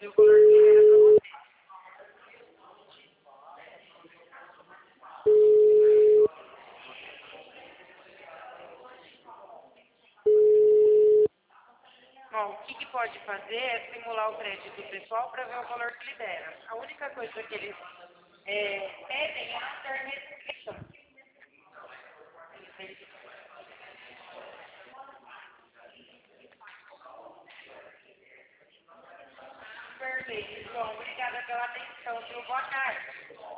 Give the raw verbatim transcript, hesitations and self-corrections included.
o valor que libera para você. Bom, o que, que pode fazer é simular o crédito pessoal para ver o valor que libera. A única coisa que eles é, pedem é não ter restrição. Perfeito, João. Obrigada pela atenção, viu? Boa tarde.